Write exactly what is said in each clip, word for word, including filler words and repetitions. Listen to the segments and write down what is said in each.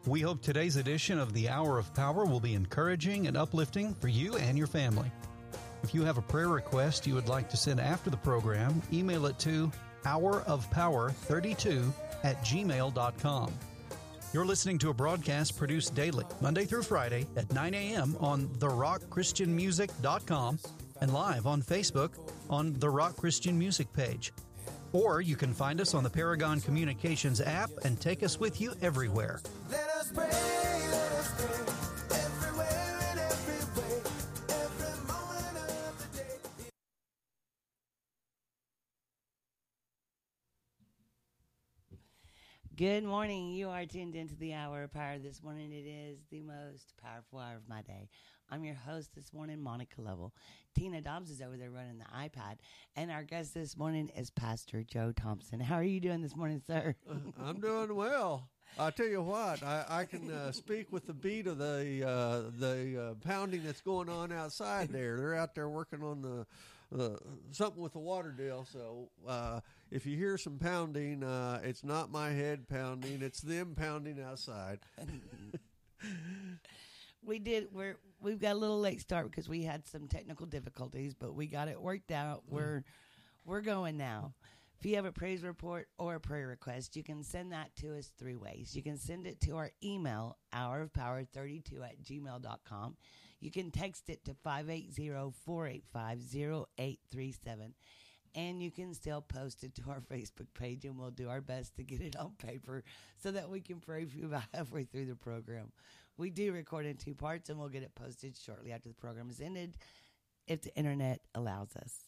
We hope today's edition of the Hour of Power will be encouraging and uplifting for you and your family. If you have a prayer request you would like to send after the program, email it to hour of power thirty-two at gmail dot com. You're listening to a broadcast produced daily, Monday through Friday at nine a.m. on the rock christian music dot com and live on Facebook on the Rock Christian Music page. Or you can find us on the Paragon Communications app and take us with you everywhere. Let us pray, let us pray, everywhere and every way, every moment of the day. Good morning. You are tuned into the Hour of Power. This morning it is the most powerful hour of my day. I'm your host this morning, Monica Lovell. Tina Dobbs is over there running the iPad. And our guest this morning is Pastor Joe Thompson. How are you doing this morning, sir? I'm doing well. I tell you what, I, I can uh, speak with the beat of the uh, the uh, pounding that's going on outside there. They're out there working on the uh, something with the water deal. So uh, if you hear some pounding, uh, it's not my head pounding; it's them pounding outside. We did. We're we've got a little late start because we had some technical difficulties, but we got it worked out. We're we're going now. If you have a praise report or a prayer request, you can send that to us three ways. You can send it to our email, hour of power thirty-two at gmail dot com. You can text it to five eight zero, four eight five, zero eight three seven. And you can still post it to our Facebook page, and we'll do our best to get it on paper so that we can pray for you about halfway through the program. We do record in two parts, and we'll get it posted shortly after the program is ended, if the internet allows us.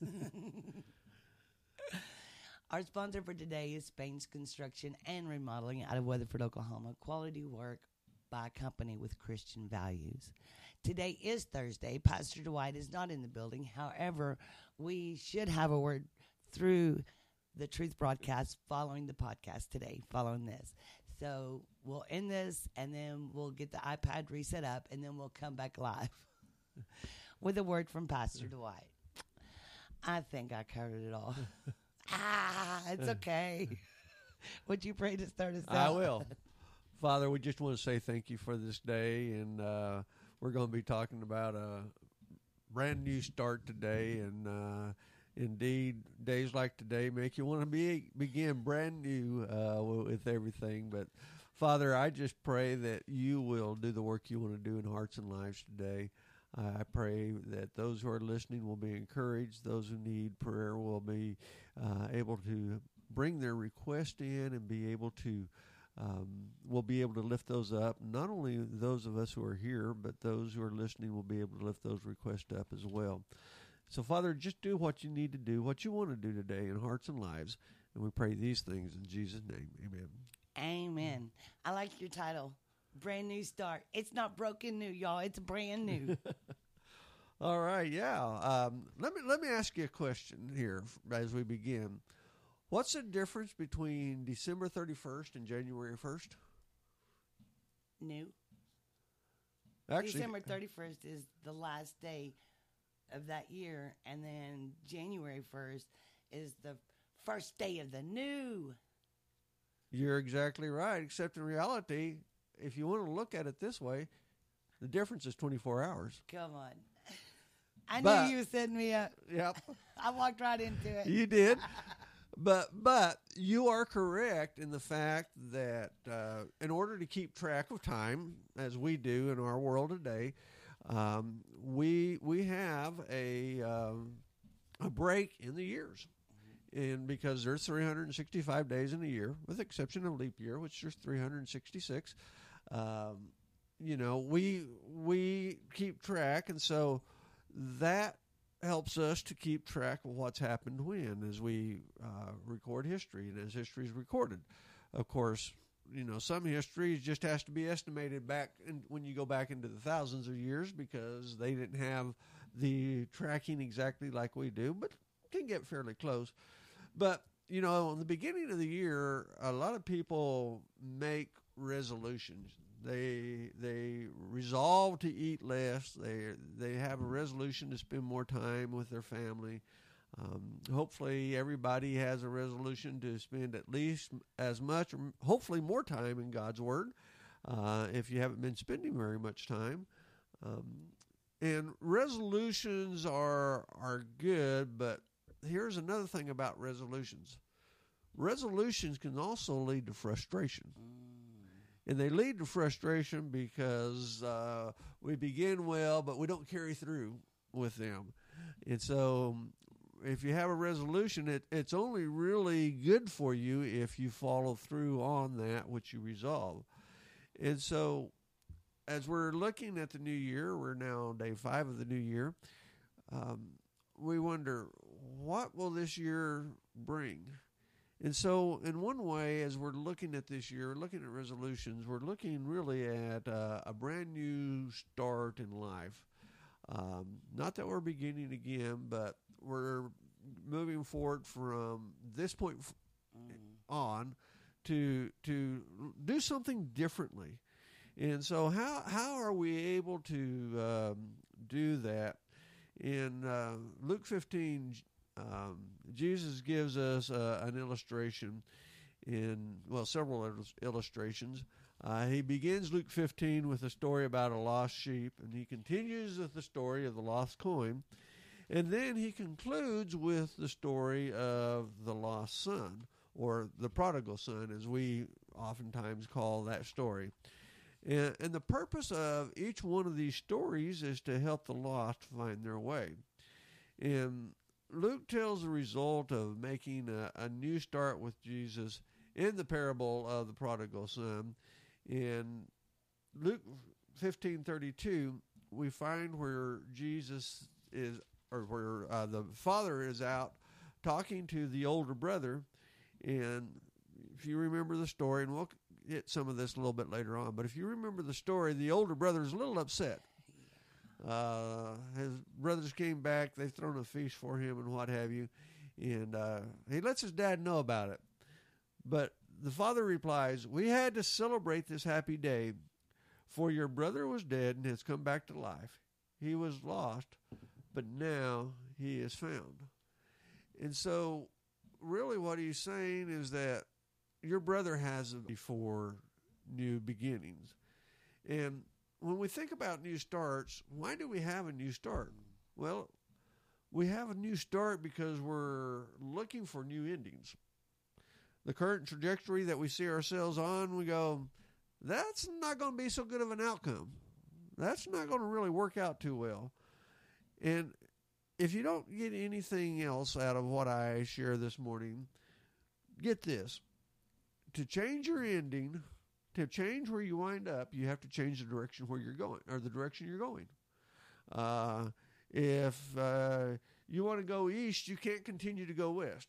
Our sponsor for today is Spain's Construction and Remodeling out of Weatherford, Oklahoma. Quality work by a company with Christian values. Today is Thursday. Pastor Dwight is not in the building. However, we should have a word through the Truth broadcast following the podcast today, following this. So we'll end this, and then we'll get the iPad reset up, and then we'll come back live with a word from Pastor Dwight. I think I covered it all. Ah, it's okay. Would you pray to start us out? I will. Father, we just want to say thank you for this day, and uh, we're going to be talking about a brand new start today, and uh, indeed, days like today make you want to be begin brand new uh, with everything. But Father, I just pray that you will do the work you want to do in hearts and lives today. I pray that those who are listening will be encouraged. Those who need prayer will be uh, able to bring their request in and be able to um, will be able to lift those up. Not only those of us who are here, but those who are listening will be able to lift those requests up as well. So, Father, just do what you need to do, what you want to do today in hearts and lives. And we pray these things in Jesus' name. Amen. Amen. I like your title. Brand new start. It's not broken new, y'all. It's brand new. All right, yeah. Um, let me let me ask you a question here as we begin. What's the difference between December thirty-first and January first? New. Actually, December thirty-first is the last day of that year, and then January first is the first day of the new. You're exactly right, except in reality, if you want to look at it this way, the difference is twenty-four hours. Come on. I But- knew you were setting me up. Yep. I walked right into it. You did. But but you are correct in the fact that uh, in order to keep track of time, as we do in our world today, um, we we have a um, a break in the years. And because there's three hundred sixty-five days in a year, with the exception of leap year, which there's three hundred sixty-six, um, you know, we we keep track, and so that helps us to keep track of what's happened when as we uh, record history and as history is recorded. Of course, you know, some history just has to be estimated back in, when you go back into the thousands of years because they didn't have the tracking exactly like we do, but can get fairly close. But, you know, in the beginning of the year, a lot of people make resolutions. They they resolve to eat less. They they have a resolution to spend more time with their family. Um, hopefully, everybody has a resolution to spend at least as much, or hopefully more time in God's Word. uh, if you haven't been spending very much time. Um, and resolutions are are good, but here's another thing about resolutions. Resolutions can also lead to frustration. And they lead to frustration because uh, we begin well, but we don't carry through with them. And so if you have a resolution, it, it's only really good for you if you follow through on that which you resolve. And so as we're looking at the new year, we're now on day five of the new year, um, we wonder, what will this year bring? And so in one way, as we're looking at this year, looking at resolutions, we're looking really at uh, a brand new start in life. Um, not that we're beginning again, but we're moving forward from this point f- mm. on to to do something differently. And so how how are we able to um, do that? In uh, Luke fifteen, um, Jesus gives us uh, an illustration in, well, several il- illustrations. Uh, he begins Luke fifteen with a story about a lost sheep, and he continues with the story of the lost coin. And then he concludes with the story of the lost son, or the prodigal son, as we oftentimes call that story. And, and the purpose of each one of these stories is to help the lost find their way. And Luke tells the result of making a, a new start with Jesus in the parable of the prodigal son. In Luke fifteen thirty-two, we find where Jesus is, or where uh, the father is out talking to the older brother. And if you remember the story, and we'll hit some of this a little bit later on, but if you remember the story, the older brother is a little upset. Uh, his brothers came back, they've thrown a feast for him and what have you, and uh, he lets his dad know about it. But the father replies, "We had to celebrate this happy day, for your brother was dead and has come back to life. He was lost, but now he is found." And so really what he's saying is that your brother has before new beginnings. And when we think about new starts, why do we have a new start? Well, we have a new start because we're looking for new endings. The current trajectory that we see ourselves on, we go, that's not going to be so good of an outcome. That's not going to really work out too well. And if you don't get anything else out of what I share this morning, get this. To change your ending, to change where you wind up, you have to change the direction where you're going, or the direction you're going. Uh, if uh, you want to go east, you can't continue to go west.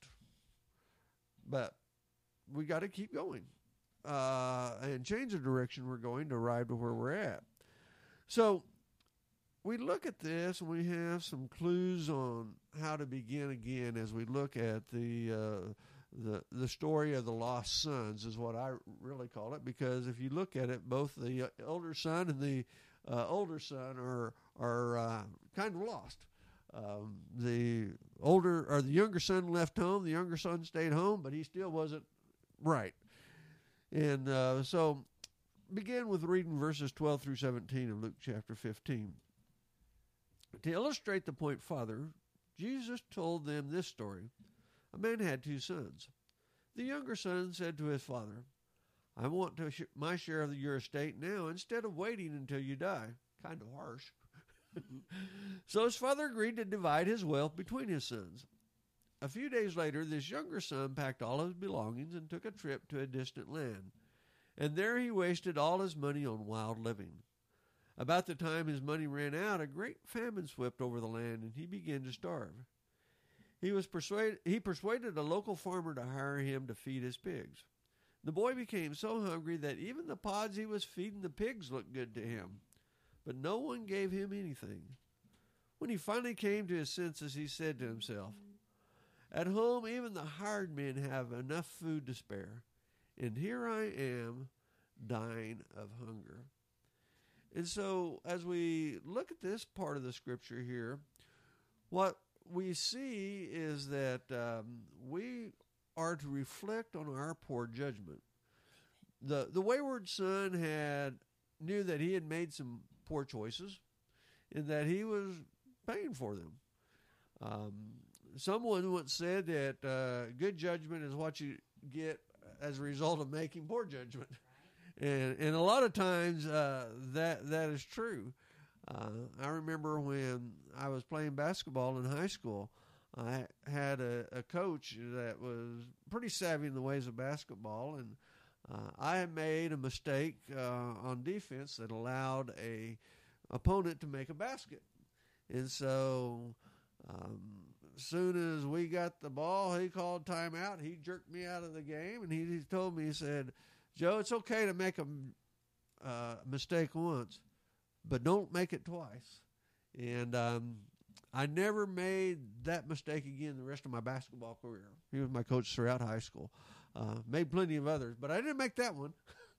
But we got to keep going uh, and change the direction we're going to arrive to where we're at. So we look at this, and we have some clues on how to begin again as we look at the uh, the the story of the lost sons, is what I really call it, because if you look at it, both the elder son and the uh, older son are are uh, kind of lost. Um, the older or the younger son left home. The younger son stayed home, but he still wasn't right. And uh, so, begin with reading verses twelve through seventeen of Luke chapter fifteen. To illustrate the point further, Jesus told them this story. A man had two sons. The younger son said to his father, "I want to sh- my share of your estate now instead of waiting until you die." Kind of harsh. So his father agreed to divide his wealth between his sons. A few days later, this younger son packed all his belongings and took a trip to a distant land. And there he wasted all his money on wild living. About the time his money ran out, a great famine swept over the land, and he began to starve. He was persuaded. He persuaded a local farmer to hire him to feed his pigs. The boy became so hungry that even the pods he was feeding the pigs looked good to him, but no one gave him anything. When he finally came to his senses, he said to himself, "At home, even the hired men have enough food to spare, and here I am, dying of hunger." And so, as we look at this part of the scripture here, what we see is that um, we are to reflect on our poor judgment. the the wayward son had knew that he had made some poor choices, and that he was paying for them. Um, someone once said that uh, good judgment is what you get as a result of making poor judgment, and and a lot of times uh, that that is true. Uh, I remember when I was playing basketball in high school, I had a, a coach that was pretty savvy in the ways of basketball, and uh, I had made a mistake uh, on defense that allowed a opponent to make a basket. And so um, as soon as we got the ball, he called timeout. He jerked me out of the game, and he, he told me, he said, "Joe, it's okay to make a uh, mistake once, but don't make it twice." And um, I never made that mistake again the rest of my basketball career. He was my coach throughout high school. Uh, made plenty of others, but I didn't make that one.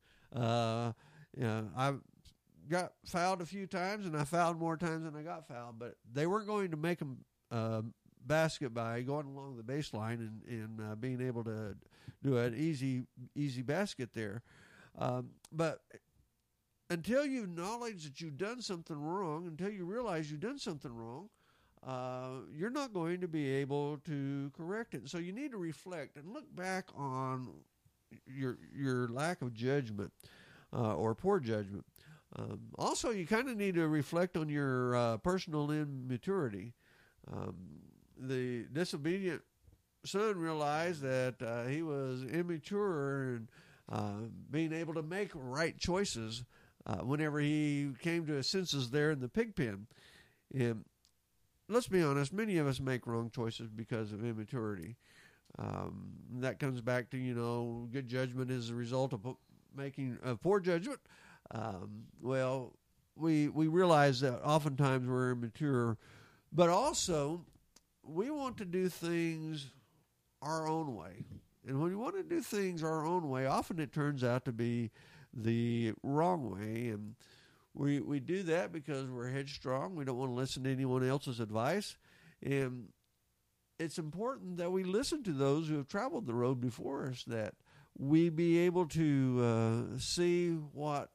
uh, you know, I got fouled a few times, and I fouled more times than I got fouled, but they weren't going to make a uh, basket by going along the baseline and, and uh, being able to do an easy easy basket there. Um, but until you acknowledge that you've done something wrong, until you realize you've done something wrong, uh, you're not going to be able to correct it. And so you need to reflect and look back on your your lack of judgment uh, or poor judgment. Um, also, you kind of need to reflect on your uh, personal immaturity. Um, the disobedient son realized that uh, he was immature and uh, being able to make right choices uh, whenever he came to his senses there in the pig pen. And let's be honest, many of us make wrong choices because of immaturity. Um, that comes back to, you know, good judgment is a result of making a poor judgment. Um, well, we we realize that oftentimes we're immature, but also we want to do things our own way. And when we want to do things our own way, often it turns out to be the wrong way. And we we do that because we're headstrong. We don't want to listen to anyone else's advice. And it's important that we listen to those who have traveled the road before us, that we be able to uh, see what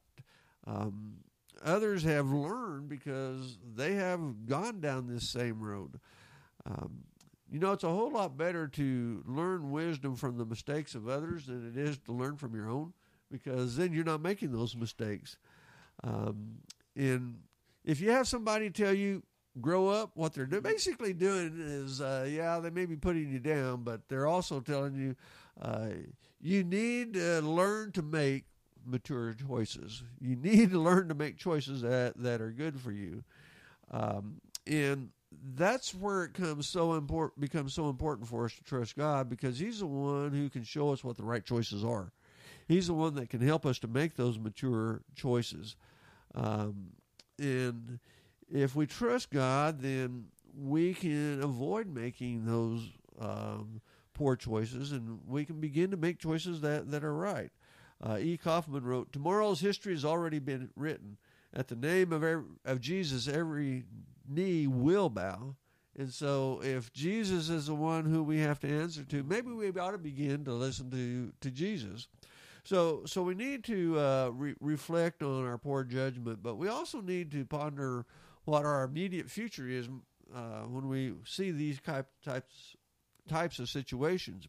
Um, others have learned because they have gone down this same road. Um, you know, it's a whole lot better to learn wisdom from the mistakes of others than it is to learn from your own, because then you're not making those mistakes. Um, and if you have somebody tell you, grow up, what they're do- basically doing is, uh, yeah, they may be putting you down, but they're also telling you, uh, you need to learn to make mature choices. You need to learn to make choices that, that are good for you. Um, and that's where it comes so important, becomes so important for us to trust God, because He's the one who can show us what the right choices are. He's the one that can help us to make those mature choices. Um, and if we trust God, then we can avoid making those um, poor choices, and we can begin to make choices that, that are right. Uh, E. Kaufman wrote, "Tomorrow's history has already been written. At the name of every, of Jesus, every knee will bow." And so if Jesus is the one who we have to answer to, maybe we ought to begin to listen to, to Jesus. So so we need to uh, re- reflect on our poor judgment, but we also need to ponder what our immediate future is uh, when we see these type, types, types of situations.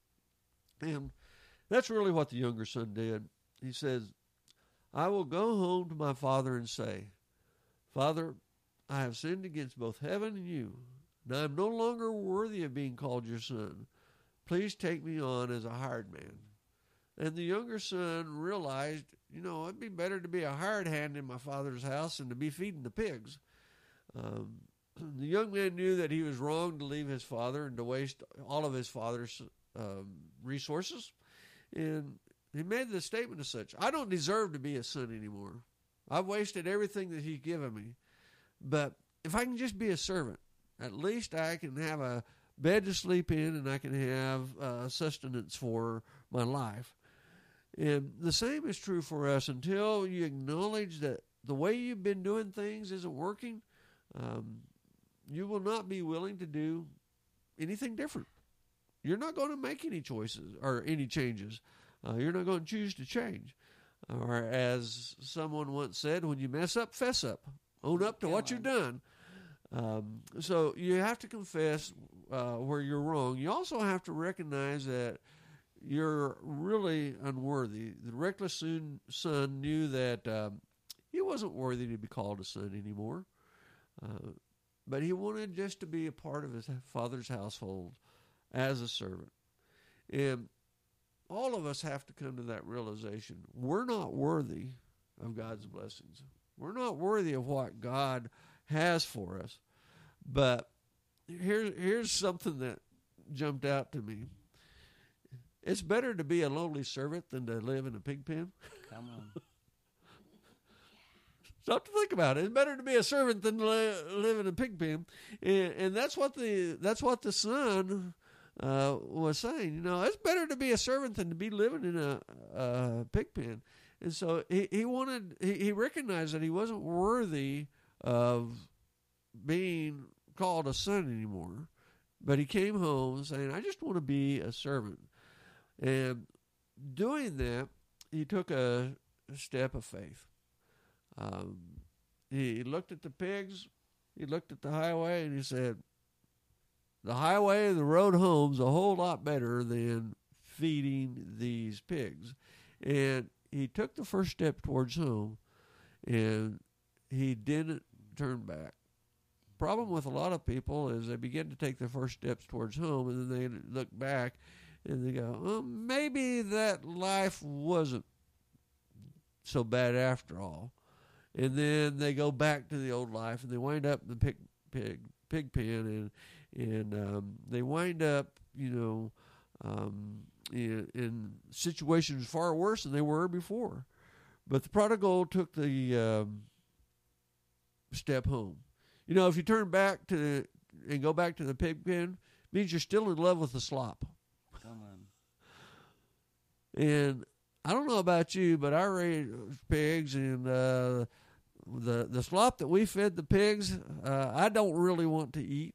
And that's really what the younger son did. He says, "I will go home to my father and say, 'Father, I have sinned against both heaven and you, and I am no longer worthy of being called your son. Please take me on as a hired man.'" And the younger son realized, you know, it'd be better to be a hired hand in my father's house than to be feeding the pigs. Um, the young man knew that he was wrong to leave his father and to waste all of his father's um, resources. And he made the statement as such, "I don't deserve to be a son anymore. I've wasted everything that He's given me. But if I can just be a servant, at least I can have a bed to sleep in and I can have uh, sustenance for my life." And the same is true for us. Until you acknowledge that the way you've been doing things isn't working, um, you will not be willing to do anything different. You're not going to make any choices or any changes. uh, you're not going to choose to change. Or as someone once said, when you mess up, fess up. Own up to Come what on. you've done. Um, so you have to confess uh, where you're wrong. You also have to recognize that you're really unworthy. The reckless son, son knew that um, he wasn't worthy to be called a son anymore. Uh, but he wanted just to be a part of his father's household as a servant. And all of us have to come to that realization. We're not worthy of God's blessings. We're not worthy of what God has for us. But here's here's something that jumped out to me. It's better to be a lowly servant than to live in a pig pen. Come on. Something to think about. It's better to be a servant than to li- live in a pig pen, and, and that's what the that's what the son uh, was saying. You know, it's better to be a servant than to be living in a, a pig pen. And so he, he wanted he, he recognized that he wasn't worthy of being called a son anymore. But he came home saying, I just want to be a servant. And doing that, he took a, a step of faith. Um, he looked at the pigs, he looked at the highway, and he said, the highway, the road home's a whole lot better than feeding these pigs. And he took the first step towards home, and he didn't turn back. Problem with a lot of people is they begin to take their first steps towards home, and then they look back, and they go, well, maybe that life wasn't so bad after all. And then they go back to the old life, and they wind up in the pig pig pig pen, and and um, they wind up, you know, um, in, in situations far worse than they were before. But the prodigal took the um, step home. You know, if you turn back to and go back to the pig pen, it means you're still in love with the slop. Come on. And I don't know about you, but I raised pigs, and uh, the the slop that we fed the pigs, uh, I don't really want to eat.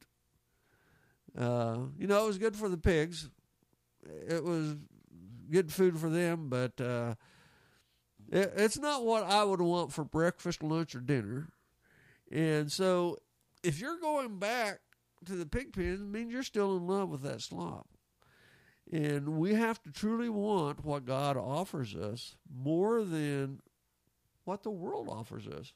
Uh, you know, it was good for the pigs. It was good food for them, but uh, it, it's not what I would want for breakfast, lunch, or dinner. And so if you're going back to the pig pen, it means you're still in love with that slop. And we have to truly want what God offers us more than what the world offers us.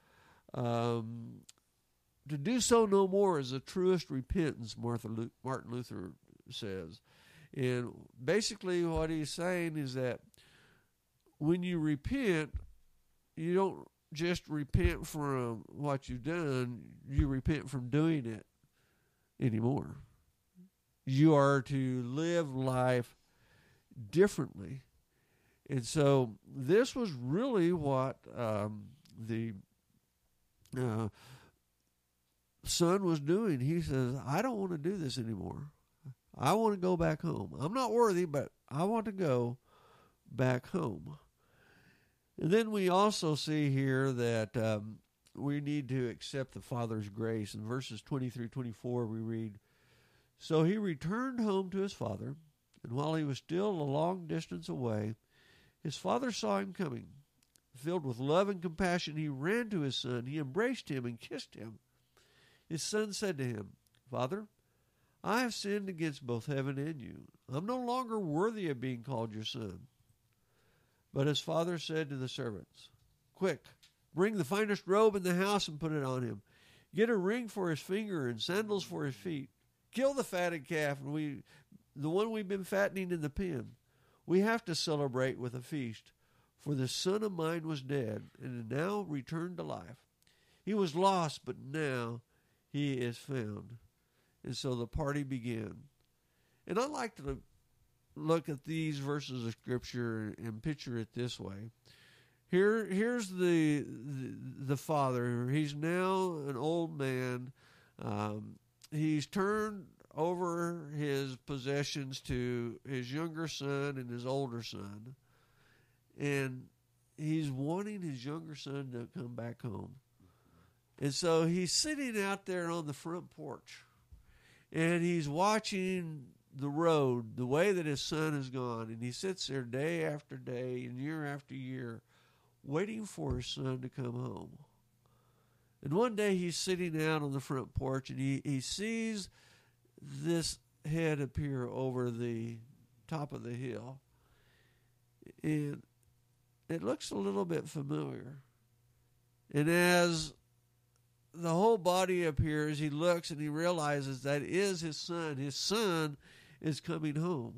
Um, to do so no more is the truest repentance, Martha Lu- Martin Luther says. And basically what he's saying is that when you repent, you don't just repent from what you've done, you repent from doing it anymore. You are to live life differently. And so this was really what um, the uh, son was doing. He says, I don't want to do this anymore. I want to go back home. I'm not worthy, but I want to go back home. And then we also see here that um, we need to accept the Father's grace. In verses twenty through twenty-four, we read, so he returned home to his father, and while he was still a long distance away, his father saw him coming. Filled with love and compassion, he ran to his son. He embraced him and kissed him. His son said to him, Father, I have sinned against both heaven and you. I'm no longer worthy of being called your son. But his father said to the servants, Quick, bring the finest robe in the house and put it on him. Get a ring for his finger and sandals for his feet. Kill the fatted calf, and we, the one we've been fattening in the pen. We have to celebrate with a feast, for the son of mine was dead and is now returned to life. He was lost, but now he is found. And so the party began. And I like to look at these verses of Scripture and picture it this way. Here, here's the, the, the father. He's now an old man. Um, He's turned over his possessions to his younger son and his older son. And he's wanting his younger son to come back home. And so he's sitting out there on the front porch. And he's watching the road, the way that his son has gone, and he sits there day after day and year after year waiting for his son to come home. And one day he's sitting out on the front porch, and he, he sees this head appear over the top of the hill. And it looks a little bit familiar. And as the whole body appears, he looks and he realizes that is his son. His son is coming home.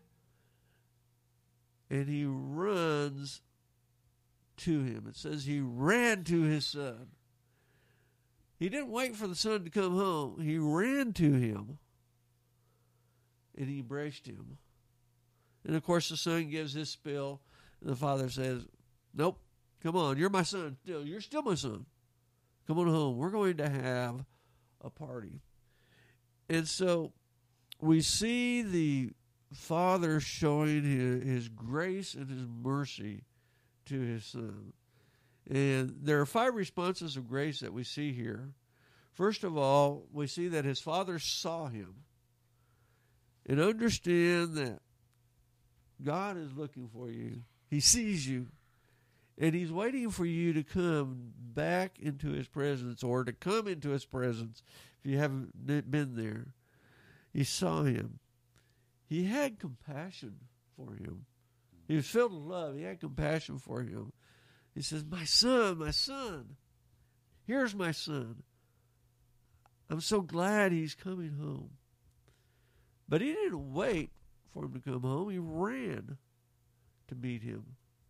And he runs to him. It says he ran to his son. He didn't wait for the son to come home. He ran to him. And he embraced him. And of course the son gives his spiel. And the father says, nope, come on, you're my son still. You're still my son. Come on home. We're going to have a party. And so we see the father showing his, his grace and his mercy to his son. And there are five responses of grace that we see here. First of all, we see that his father saw him. And understand that God is looking for you. He sees you. And he's waiting for you to come back into his presence, or to come into his presence if you haven't been there. He saw him. He had compassion for him. He was filled with love. He had compassion for him. He says, my son, my son. Here's my son. I'm so glad he's coming home. But he didn't wait for him to come home. He ran to meet him.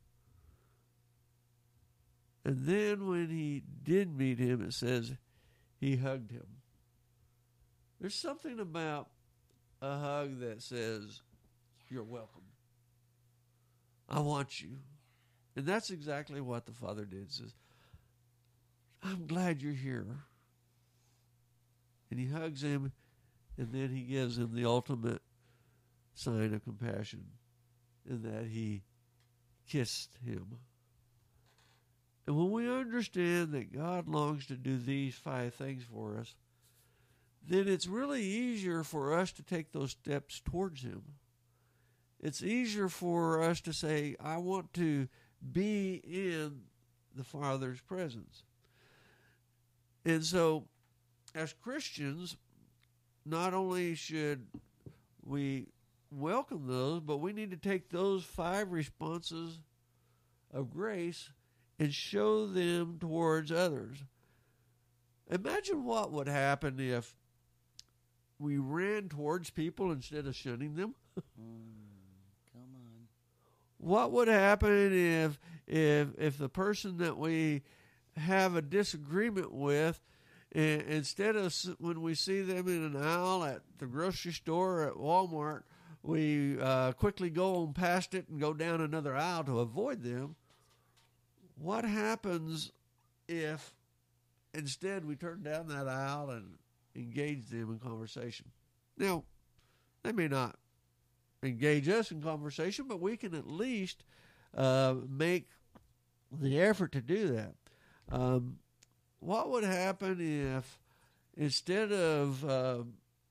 And then when he did meet him, it says he hugged him. There's something about a hug that says, you're welcome. I want you. And that's exactly what the father did. Says, I'm glad you're here. And he hugs him, and then he gives him the ultimate sign of compassion, in that he kissed him. And when we understand that God longs to do these five things for us, then it's really easier for us to take those steps towards him. It's easier for us to say, I want to be in the Father's presence. And so, as Christians, not only should we welcome those, but we need to take those five responses of grace and show them towards others. Imagine what would happen if we ran towards people instead of shunning them. Mm, come on. What would happen if if if the person that we have a disagreement with, and instead of when we see them in an aisle at the grocery store or at Walmart, we uh, quickly go on past it and go down another aisle to avoid them? What happens if instead we turn down that aisle and engage them in conversation? Now, they may not engage us in conversation, but we can at least uh, make the effort to do that. Um, what would happen if instead of uh,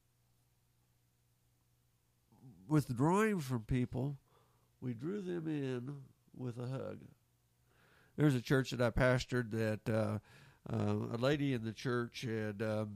withdrawing from people, we drew them in with a hug? There's a church that I pastored that uh, uh, a lady in the church had, um,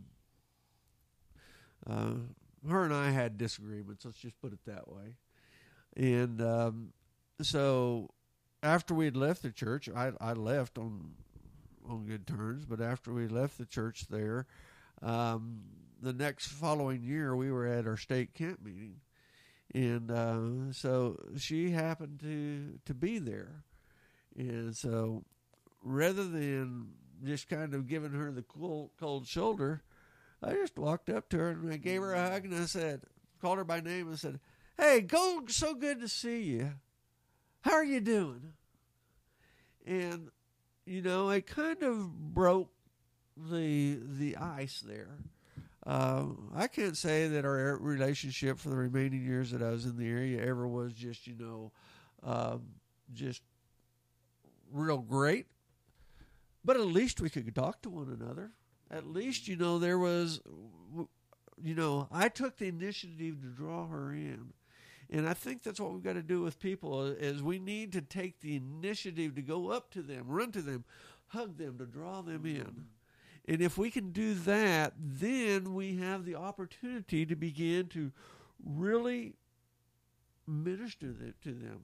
uh, her and I had disagreements, let's just put it that way. And um, so after we had left the church, I, I left on on good terms, but after we left the church there, um, the next following year we were at our state camp meeting. And uh, so she happened to, to be there. And so rather than just kind of giving her the cold, cold shoulder, I just walked up to her and I gave her a hug and I said, called her by name and said, hey, go, so good to see you. How are you doing? And, you know, it kind of broke the the ice there. Uh, I can't say that our relationship for the remaining years that I was in the area ever was just, you know, um, just real great. But at least we could talk to one another. At least, you know, there was you know, I took the initiative to draw her in. And I think that's what we've got to do with people is we need to take the initiative to go up to them, run to them, hug them, to draw them in. And if we can do that, then we have the opportunity to begin to really minister to them.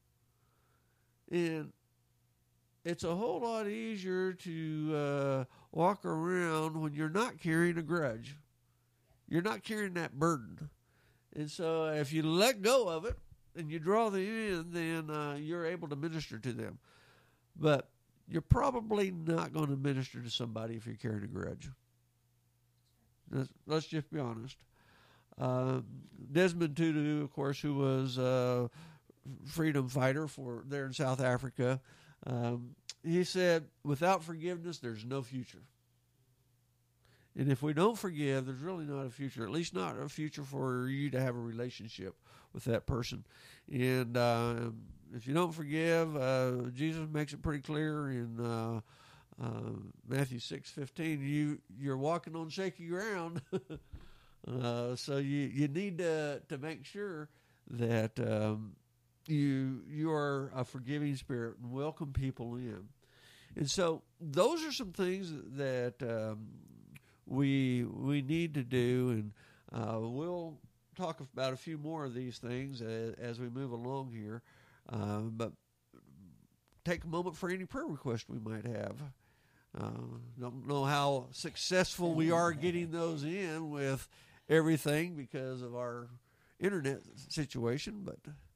And it's a whole lot easier to uh, walk around when you're not carrying a grudge. You're not carrying that burden. And so if you let go of it and you draw them in, then uh, you're able to minister to them. But you're probably not going to minister to somebody if you're carrying a grudge. Let's, let's just be honest. Uh, Desmond Tutu, of course, who was a freedom fighter for there in South Africa, um, he said, without forgiveness, there's no future. And if we don't forgive, there's really not a future, at least not a future for you to have a relationship with that person. And uh, if you don't forgive, uh, Jesus makes it pretty clear in uh, uh, Matthew six fifteen, you, you're walking on shaky ground. uh, so you, you need to, to make sure that um, you, you are a forgiving spirit and welcome people in. And so those are some things that... Um, we we need to do, and uh, we'll talk about a few more of these things as, as we move along here. Uh, but take a moment for any prayer request we might have. Uh, don't know how successful we are getting those in with everything because of our internet situation, but